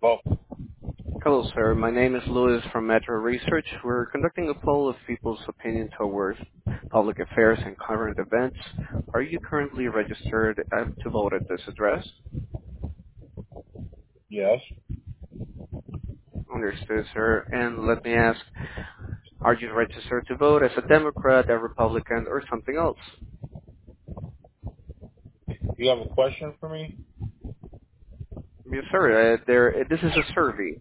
Well, Hello, sir. My name is Louis from Metro Research. We're conducting a poll of people's opinion towards public affairs and current events. Are you currently registered to vote at this address? yes. Understood, sir. And let me ask, are you registered to vote as a Democrat, a Republican, or something else? You have a question for me? Yes, sir. This is a survey.